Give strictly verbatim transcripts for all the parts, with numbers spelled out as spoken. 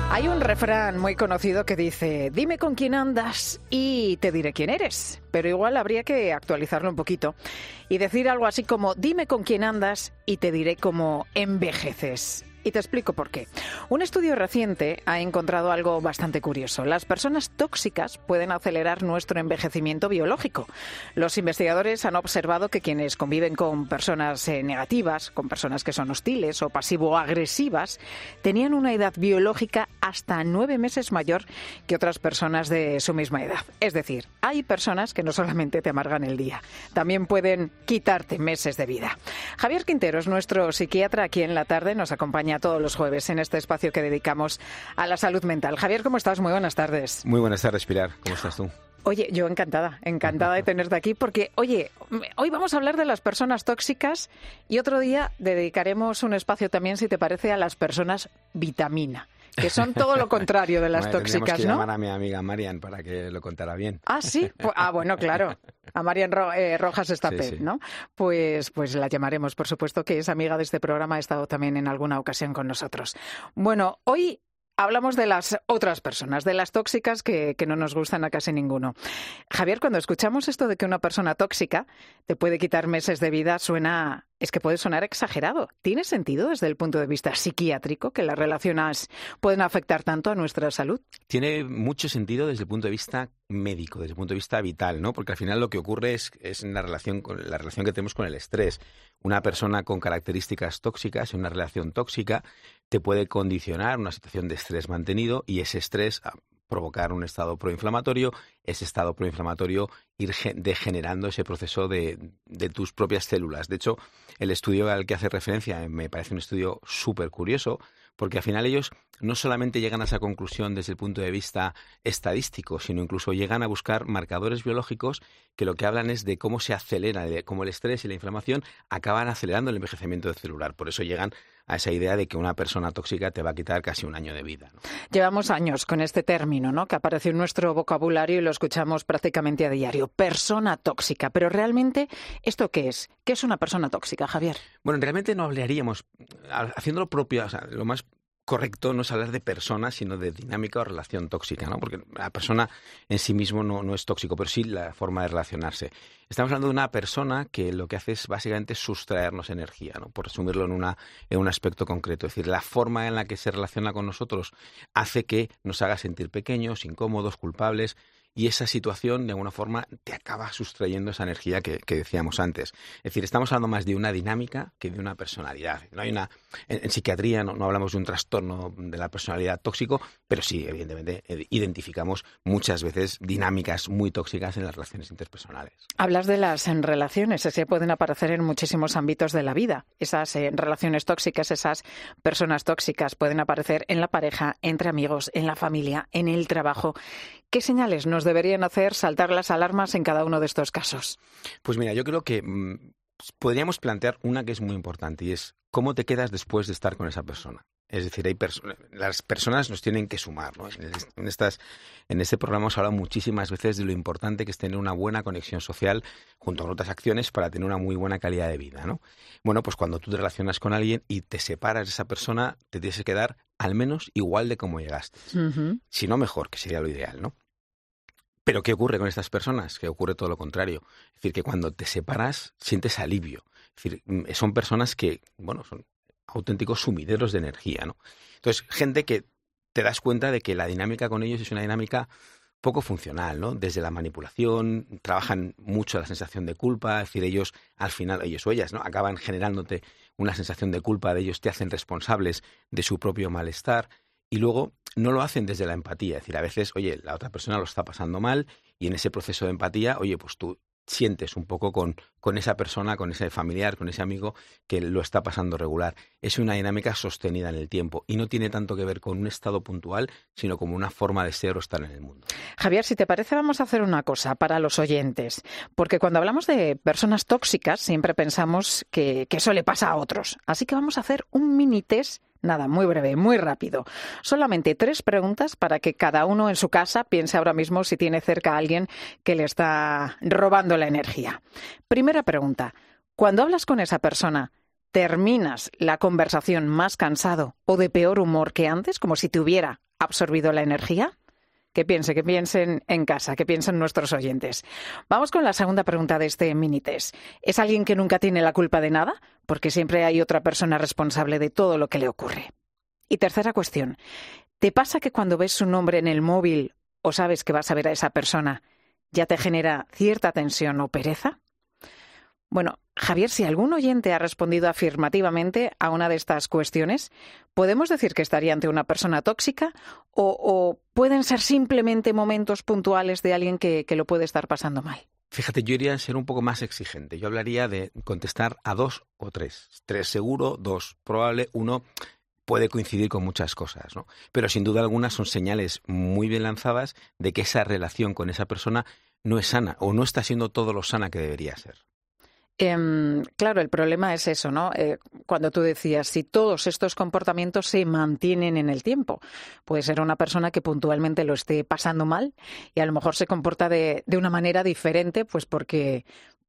Hay un refrán muy conocido que dice: dime con quién andas y te diré quién eres. Pero igual habría que actualizarlo un poquito y decir algo así como: dime con quién andas y te diré cómo envejeces. Y te explico por qué. Un estudio reciente ha encontrado algo bastante curioso. Las personas tóxicas pueden acelerar nuestro envejecimiento biológico. Los investigadores han observado que quienes conviven con personas eh, negativas, con personas que son hostiles o pasivo-agresivas, tenían una edad biológica hasta nueve meses mayor que otras personas de su misma edad. Es decir, hay personas que no solamente te amargan el día, también pueden quitarte meses de vida. Javier Quintero es nuestro psiquiatra aquí en La Tarde, nos acompaña todos los jueves en este espacio que dedicamos a la salud mental. Javier, ¿cómo estás? Muy buenas tardes. Muy buenas tardes, Pilar. ¿Cómo estás tú? Oye, yo encantada, encantada de tenerte aquí porque, oye, hoy vamos a hablar de las personas tóxicas y otro día dedicaremos un espacio también, si te parece, a las personas vitamina, que son todo lo contrario de las bueno, tóxicas, que ¿no? llamar a mi amiga Marian para que lo contara bien. Ah, sí. Pues, ah, bueno, claro. A Marian Ro- eh, Rojas Estapé, sí, sí. ¿no? Pues, pues la llamaremos, por supuesto, que es amiga de este programa, ha estado también en alguna ocasión con nosotros. Bueno, hoy hablamos de las otras personas, de las tóxicas que, que no nos gustan a casi ninguno. Javier, cuando escuchamos esto de que una persona tóxica te puede quitar meses de vida, suena... Es que puede sonar exagerado. ¿Tiene sentido desde el punto de vista psiquiátrico que las relaciones pueden afectar tanto a nuestra salud? Tiene mucho sentido desde el punto de vista médico, desde el punto de vista vital, ¿no? Porque al final lo que ocurre es, es en la relación, con, la relación que tenemos con el estrés. Una persona con características tóxicas, en una relación tóxica, te puede condicionar una situación de estrés mantenido y ese estrés a provocar un estado proinflamatorio, ese estado proinflamatorio ir degenerando ese proceso de, de tus propias células. De hecho, el estudio al que hace referencia me parece un estudio súper curioso, porque al final ellos no solamente llegan a esa conclusión desde el punto de vista estadístico, sino incluso llegan a buscar marcadores biológicos que lo que hablan es de cómo se acelera, de cómo el estrés y la inflamación acaban acelerando el envejecimiento celular. Por eso llegan a esa idea de que una persona tóxica te va a quitar casi un año de vida, ¿no? Llevamos años con este término, ¿no?, que apareció en nuestro vocabulario y lo escuchamos prácticamente a diario. Persona tóxica. Pero realmente, ¿esto qué es? ¿Qué es una persona tóxica, Javier? Bueno, realmente no hablaríamos, haciendo lo propio, o sea, lo más correcto no es hablar de persona, sino de dinámica o relación tóxica, ¿no? Porque la persona en sí mismo no, no es tóxico, pero sí la forma de relacionarse. Estamos hablando de una persona que lo que hace es básicamente sustraernos energía, ¿no? Por resumirlo en, una, en un aspecto concreto. Es decir, la forma en la que se relaciona con nosotros hace que nos haga sentir pequeños, incómodos, culpables. Y esa situación, de alguna forma, te acaba sustrayendo esa energía que, que decíamos antes. Es decir, estamos hablando más de una dinámica que de una personalidad. No hay una, en, en psiquiatría no, no hablamos de un trastorno de la personalidad tóxico, pero sí, evidentemente, identificamos muchas veces dinámicas muy tóxicas en las relaciones interpersonales. Hablas de las relaciones, esas pueden aparecer en muchísimos ámbitos de la vida. Esas eh, relaciones tóxicas, esas personas tóxicas pueden aparecer en la pareja, entre amigos, en la familia, en el trabajo. ¿Qué señales nos deberían hacer saltar las alarmas en cada uno de estos casos? Pues mira, yo creo que mmm, podríamos plantear una que es muy importante y es cómo te quedas después de estar con esa persona. Es decir, hay perso- las personas nos tienen que sumar, ¿no? En, estas, en este programa hemos hablado muchísimas veces de lo importante que es tener una buena conexión social junto con otras acciones para tener una muy buena calidad de vida, ¿no? Bueno, pues cuando tú te relacionas con alguien y te separas de esa persona, te tienes que quedar al menos igual de como llegaste. Uh-huh. Si no mejor, que sería lo ideal, ¿no? Pero ¿qué ocurre con estas personas? Que ocurre todo lo contrario. Es decir, que cuando te separas sientes alivio. Es decir, son personas que, bueno, son auténticos sumideros de energía, ¿no? Entonces, gente que te das cuenta de que la dinámica con ellos es una dinámica poco funcional, ¿no? Desde la manipulación, trabajan mucho la sensación de culpa, es decir, ellos al final, ellos o ellas, ¿no?, acaban generándote una sensación de culpa, de ellos te hacen responsables de su propio malestar y luego no lo hacen desde la empatía, es decir, a veces, oye, la otra persona lo está pasando mal y en ese proceso de empatía, oye, pues tú sientes un poco con, con esa persona, con ese familiar, con ese amigo que lo está pasando regular. Es una dinámica sostenida en el tiempo y no tiene tanto que ver con un estado puntual, sino como una forma de ser o estar en el mundo. Javier, si te parece, vamos a hacer una cosa para los oyentes, porque cuando hablamos de personas tóxicas siempre pensamos que, que eso le pasa a otros. Así que vamos a hacer un mini test. Nada, muy breve, muy rápido. Solamente tres preguntas para que cada uno en su casa piense ahora mismo si tiene cerca a alguien que le está robando la energía. Primera pregunta. Cuando hablas con esa persona, ¿terminas la conversación más cansado o de peor humor que antes, como si te hubiera absorbido la energía? Que piense, que piensen en casa, que piensen nuestros oyentes. Vamos con la segunda pregunta de este mini test. ¿Es alguien que nunca tiene la culpa de nada? Porque siempre hay otra persona responsable de todo lo que le ocurre. Y tercera cuestión. ¿Te pasa que cuando ves su nombre en el móvil o sabes que vas a ver a esa persona, ya te genera cierta tensión o pereza? Bueno, Javier, si algún oyente ha respondido afirmativamente a una de estas cuestiones, ¿podemos decir que estaría ante una persona tóxica o, o pueden ser simplemente momentos puntuales de alguien que, que lo puede estar pasando mal? Fíjate, yo iría a ser un poco más exigente. Yo hablaría de contestar a dos o tres. Tres seguro, dos probable, uno puede coincidir con muchas cosas, ¿no? Pero sin duda alguna son señales muy bien lanzadas de que esa relación con esa persona no es sana o no está siendo todo lo sana que debería ser. Eh, claro, el problema es eso, ¿no? Eh, cuando tú decías, si todos estos comportamientos se mantienen en el tiempo, puede ser una persona que puntualmente lo esté pasando mal y a lo mejor se comporta de, de una manera diferente, pues porque,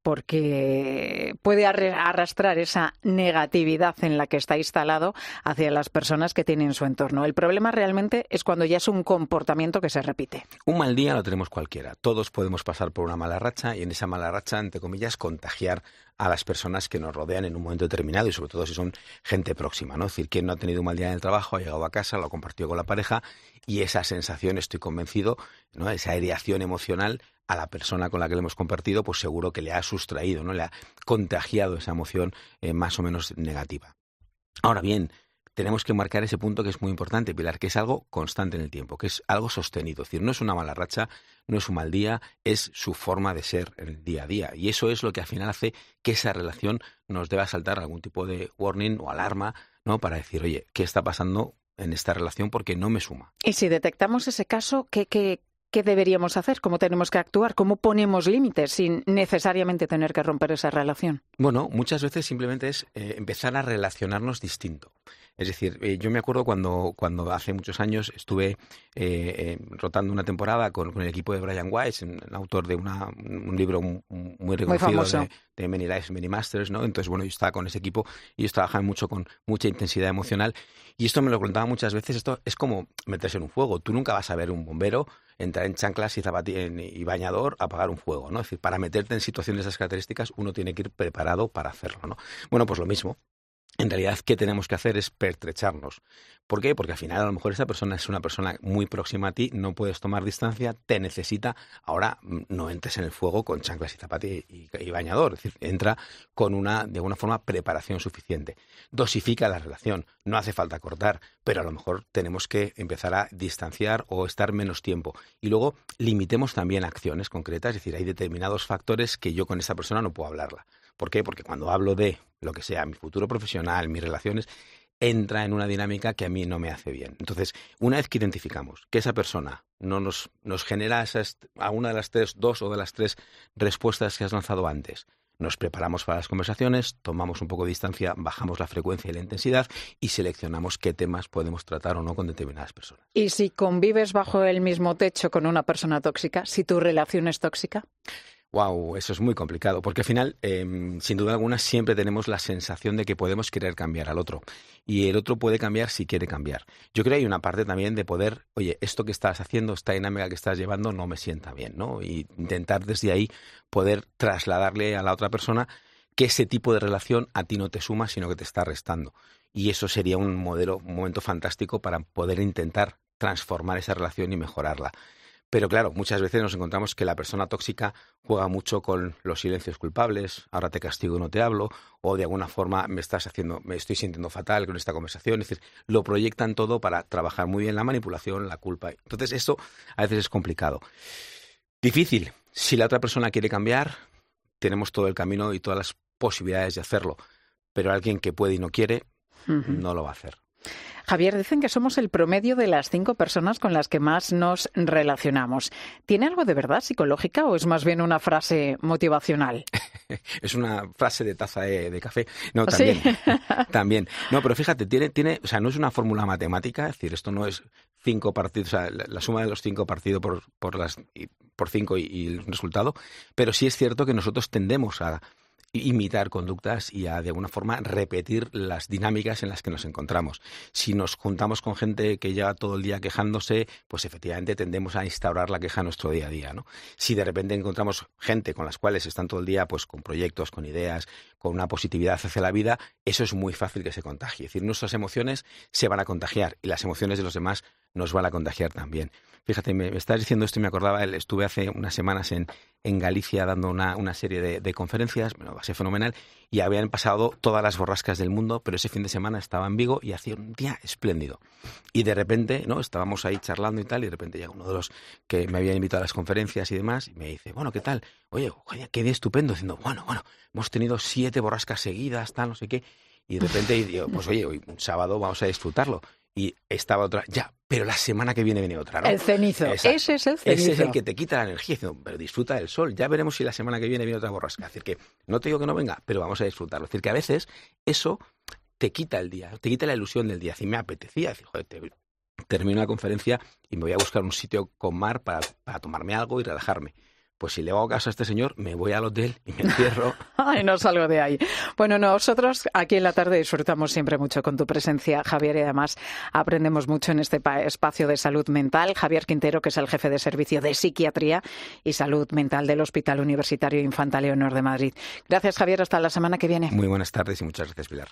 porque puede arrastrar esa negatividad en la que está instalado hacia las personas que tienen en su entorno. El problema realmente es cuando ya es un comportamiento que se repite. Un mal día lo tenemos cualquiera. Todos podemos pasar por una mala racha y en esa mala racha, entre comillas, contagiar a las personas que nos rodean en un momento determinado y sobre todo si son gente próxima, ¿no? Es decir, quien no ha tenido un mal día en el trabajo, ha llegado a casa, lo ha compartido con la pareja y esa sensación, estoy convencido, ¿no? Esa aireación emocional a la persona con la que le hemos compartido, pues seguro que le ha sustraído, ¿no? Le ha contagiado esa emoción eh, más o menos negativa. Ahora bien, tenemos que marcar ese punto que es muy importante, Pilar, que es algo constante en el tiempo, que es algo sostenido. Es decir, no es una mala racha, no es un mal día, es su forma de ser en el día a día. Y eso es lo que al final hace que esa relación nos deba saltar algún tipo de warning o alarma, ¿no? Para decir, oye, ¿qué está pasando en esta relación? Porque no me suma. Y si detectamos ese caso, ¿qué, qué, qué deberíamos hacer? ¿Cómo tenemos que actuar? ¿Cómo ponemos límites sin necesariamente tener que romper esa relación? Bueno, muchas veces simplemente es eh, empezar a relacionarnos distinto. Es decir, eh, yo me acuerdo cuando, cuando hace muchos años estuve eh, eh, rotando una temporada con, con el equipo de Brian Weiss, un, un autor de una, un libro muy, muy reconocido muy de, de Many Lives, Many Masters, ¿no? Entonces, bueno, yo estaba con ese equipo y ellos trabajaban mucho con mucha intensidad emocional y esto me lo contaba muchas veces, esto es como meterse en un fuego. Tú nunca vas a ver un bombero entrar en chanclas y, zapati- y bañador a apagar un fuego, ¿no? Es decir, para meterte en situaciones de esas características uno tiene que ir preparado para hacerlo, ¿no? Bueno, pues lo mismo. En realidad, ¿qué tenemos que hacer? Es pertrecharnos. ¿Por qué? Porque al final a lo mejor esa persona es una persona muy próxima a ti, no puedes tomar distancia, te necesita. Ahora no entres en el fuego con chanclas y zapatillas y, y bañador. Es decir, entra con una, de alguna forma, preparación suficiente. Dosifica la relación. No hace falta cortar, pero a lo mejor tenemos que empezar a distanciar o estar menos tiempo. Y luego limitemos también acciones concretas. Es decir, hay determinados factores que yo con esa persona no puedo hablarla. ¿Por qué? Porque cuando hablo de lo que sea, mi futuro profesional, mis relaciones, entra en una dinámica que a mí no me hace bien. Entonces, una vez que identificamos que esa persona no nos, nos genera esas, a una de las tres, dos o de las tres respuestas que has lanzado antes, nos preparamos para las conversaciones, tomamos un poco de distancia, bajamos la frecuencia y la intensidad y seleccionamos qué temas podemos tratar o no con determinadas personas. ¿Y si convives bajo el mismo techo con una persona tóxica, si tu relación es tóxica? Wow, eso es muy complicado, porque al final, eh, sin duda alguna, siempre tenemos la sensación de que podemos querer cambiar al otro y el otro puede cambiar si quiere cambiar. Yo creo que hay una parte también de poder, oye, esto que estás haciendo, esta dinámica que estás llevando no me sienta bien, ¿no? Y intentar desde ahí poder trasladarle a la otra persona que ese tipo de relación a ti no te suma, sino que te está restando. Y eso sería un modelo, un momento fantástico para poder intentar transformar esa relación y mejorarla. Pero claro, muchas veces nos encontramos que la persona tóxica juega mucho con los silencios culpables, ahora te castigo y no te hablo, o de alguna forma me estás haciendo, me estoy sintiendo fatal con esta conversación. Es decir, lo proyectan todo para trabajar muy bien la manipulación, la culpa. Entonces esto a veces es complicado. Difícil. Si la otra persona quiere cambiar, tenemos todo el camino y todas las posibilidades de hacerlo. Pero alguien que puede y no quiere, uh-huh. no lo va a hacer. Javier, dicen que somos el promedio de las cinco personas con las que más nos relacionamos. ¿Tiene algo de verdad psicológica o es más bien una frase motivacional? Es una frase de taza de, de café. No, también. ¿Sí? También. No, pero fíjate, tiene, tiene, o sea, no es una fórmula matemática, es decir, esto no es cinco partidos, o sea, la, la suma de los cinco partidos por, por, las, por cinco y, y el resultado, pero sí es cierto que nosotros tendemos a imitar conductas y a, de alguna forma, repetir las dinámicas en las que nos encontramos. Si nos juntamos con gente que lleva todo el día quejándose, pues efectivamente tendemos a instaurar la queja en nuestro día a día, ¿no? Si de repente encontramos gente con las cuales están todo el día pues con proyectos, con ideas, con una positividad hacia la vida, eso es muy fácil que se contagie. Es decir, nuestras emociones se van a contagiar y las emociones de los demás nos van a contagiar también. Fíjate, me, me estás diciendo esto y me acordaba, estuve hace unas semanas en, en Galicia dando una, una serie de, de conferencias, bueno, va a ser fenomenal, y habían pasado todas las borrascas del mundo, pero ese fin de semana estaba en Vigo y hacía un día espléndido. Y de repente, ¿no?, estábamos ahí charlando y tal, y de repente llega uno de los que me habían invitado a las conferencias y demás, y me dice, bueno, ¿qué tal? Oye, oye, qué día estupendo, diciendo, bueno, bueno, hemos tenido siete borrascas seguidas, tal, no sé qué, y de repente digo, pues oye, hoy un sábado vamos a disfrutarlo. Y estaba otra, ya, pero la semana que viene viene otra, ¿no? El cenizo, Exacto. ese es el cenizo. Ese es el que te quita la energía, diciendo, pero disfruta del sol, ya veremos si la semana que viene viene otra borrasca. Es decir, que no te digo que no venga, pero vamos a disfrutarlo. Es decir, que a veces eso te quita el día, te quita la ilusión del día. Si me apetecía, decir, joder, te, termino la conferencia y me voy a buscar un sitio con mar para, para tomarme algo y relajarme. Pues si le hago caso a este señor, me voy al hotel y me encierro. Ay, no salgo de ahí. Bueno, nosotros aquí en la tarde disfrutamos siempre mucho con tu presencia, Javier, y además aprendemos mucho en este espacio de salud mental. Javier Quintero, que es el jefe de servicio de psiquiatría y salud mental del Hospital Universitario Infanta Leonor de Madrid. Gracias, Javier. Hasta la semana que viene. Muy buenas tardes y muchas gracias, Pilar.